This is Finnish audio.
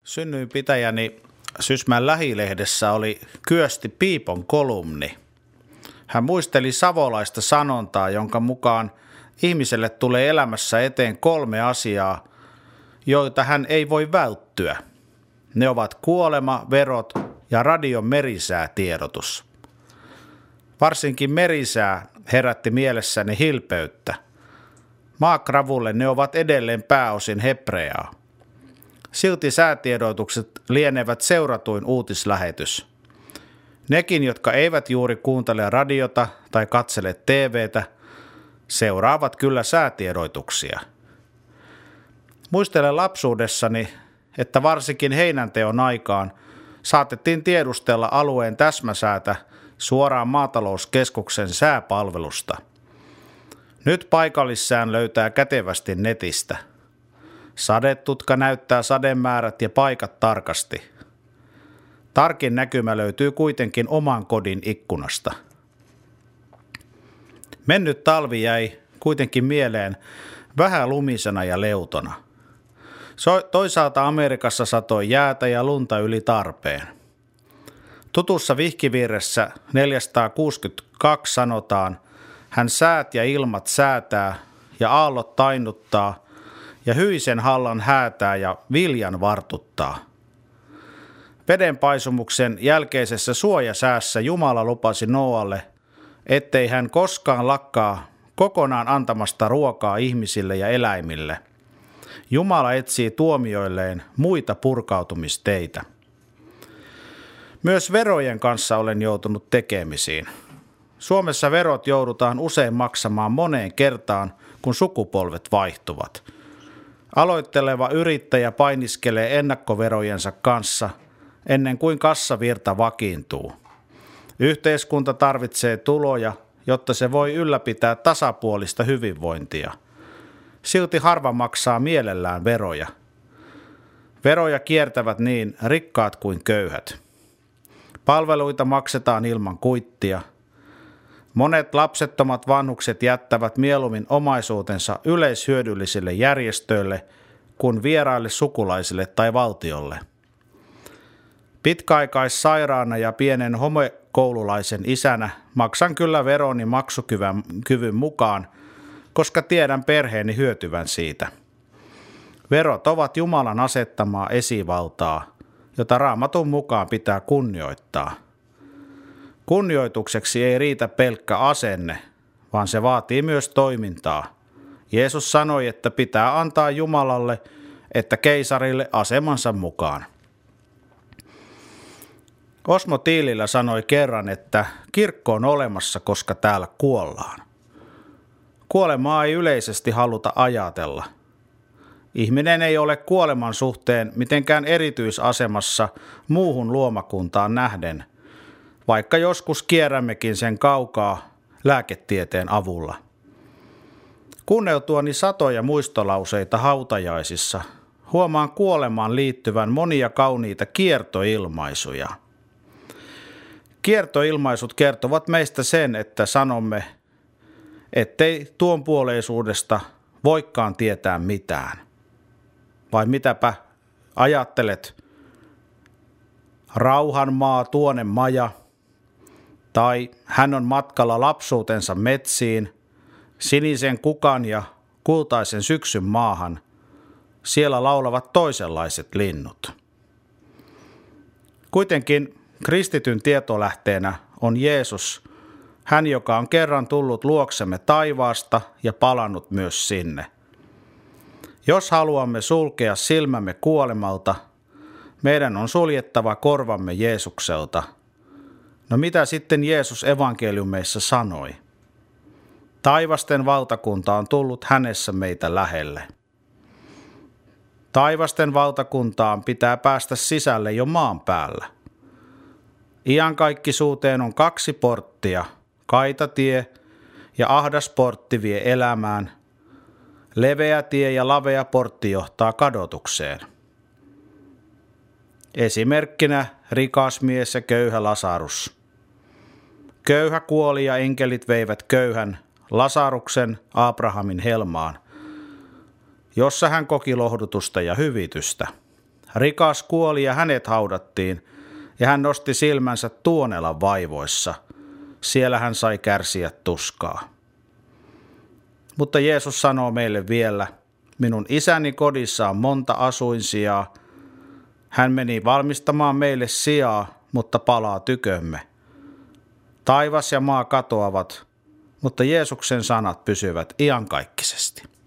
Synnyinpitäjäni Sysmän Lähilehdessä oli Kyösti Piipon kolumni. Hän muisteli savolaista sanontaa, jonka mukaan ihmiselle tulee elämässä eteen 3 asiaa, joita hän ei voi välttyä. Ne ovat kuolema, verot ja radion merisäätiedotus. Varsinkin merisää herätti mielessäni hilpeyttä. Maakravulle ne ovat edelleen pääosin hebreaa. Silti säätiedotukset lienevät seuratuin uutislähetys. Nekin, jotka eivät juuri kuuntele radiota tai katsele TVtä, seuraavat kyllä säätiedotuksia. Muistelen lapsuudessani, että varsinkin heinänteon aikaan saatettiin tiedustella alueen täsmäsäätä suoraan maatalouskeskuksen sääpalvelusta. Nyt paikallissään löytää kätevästi netistä. Sadetutka näyttää sademäärät ja paikat tarkasti. Tarkin näkymä löytyy kuitenkin oman kodin ikkunasta. Mennyt talvi jäi kuitenkin mieleen vähän lumisena ja leutona. Toisaalta Amerikassa satoi jäätä ja lunta yli tarpeen. Tutussa vihkivirressä 462 sanotaan, hän säät ja ilmat säätää ja aallot tainnuttaa ja hyisen hallan häätää ja viljan vartuttaa. Vedenpaisumuksen jälkeisessä suojasäässä Jumala lupasi Nooalle, ettei hän koskaan lakkaa kokonaan antamasta ruokaa ihmisille ja eläimille. Jumala etsii tuomioilleen muita purkautumisteitä. Myös verojen kanssa olen joutunut tekemisiin. Suomessa verot joudutaan usein maksamaan moneen kertaan, kun sukupolvet vaihtuvat. Aloitteleva yrittäjä painiskelee ennakkoverojensa kanssa ennen kuin kassavirta vakiintuu. Yhteiskunta tarvitsee tuloja, jotta se voi ylläpitää tasapuolista hyvinvointia. Silti harva maksaa mielellään veroja. Veroja kiertävät niin rikkaat kuin köyhät. Palveluita maksetaan ilman kuittia. Monet lapsettomat vanhukset jättävät mieluummin omaisuutensa yleishyödyllisille järjestöille kuin vieraille sukulaisille tai valtiolle. Pitkäaikaissairaana ja pienen homekoululaisen isänä maksan kyllä veroni maksukyvyn mukaan, koska tiedän perheeni hyötyvän siitä. Verot ovat Jumalan asettamaa esivaltaa, jota Raamatun mukaan pitää kunnioittaa. Kunnioitukseksi ei riitä pelkkä asenne, vaan se vaatii myös toimintaa. Jeesus sanoi, että pitää antaa Jumalalle että keisarille asemansa mukaan. Osmo Tiililä sanoi kerran, että kirkko on olemassa, koska täällä kuollaan. Kuolemaa ei yleisesti haluta ajatella. Ihminen ei ole kuoleman suhteen mitenkään erityisasemassa muuhun luomakuntaan nähden, vaikka joskus kierrämmekin sen kaukaa lääketieteen avulla. Kuunneltuani satoja muistolauseita hautajaisissa, huomaan kuolemaan liittyvän monia kauniita kiertoilmaisuja. Kiertoilmaisut kertovat meistä sen, että sanomme, ettei tuonpuoleisuudesta voikaan tietää mitään. Vai mitäpä ajattelet? Rauhanmaa, tuonen maja, tai hän on matkalla lapsuutensa metsiin, sinisen kukan ja kultaisen syksyn maahan. Siellä laulavat toisenlaiset linnut. Kuitenkin kristityn tietolähteenä on Jeesus, hän joka on kerran tullut luoksemme taivaasta ja palannut myös sinne. Jos haluamme sulkea silmämme kuolemalta, meidän on suljettava korvamme Jeesukselta. No mitä sitten Jeesus evankeliumeissa sanoi? Taivasten valtakunta on tullut hänessä meitä lähelle. Taivasten valtakuntaan pitää päästä sisälle jo maan päällä. Iankaikkisuuteen on 2 porttia, kaitatie ja ahdas portti vie elämään. Leveä tie ja lavea portti johtaa kadotukseen. Esimerkkinä rikas mies ja köyhä Lasarus. Köyhä kuoli ja enkelit veivät köyhän Lasaruksen Abrahamin helmaan, jossa hän koki lohdutusta ja hyvitystä. Rikas kuoli ja hänet haudattiin, ja hän nosti silmänsä Tuonelan vaivoissa. Siellä hän sai kärsiä tuskaa. Mutta Jeesus sanoo meille vielä, minun isäni kodissa on monta asuinsijaa. Hän meni valmistamaan meille sijaa, mutta palaa tykömme. Taivas ja maa katoavat, mutta Jeesuksen sanat pysyvät iankaikkisesti.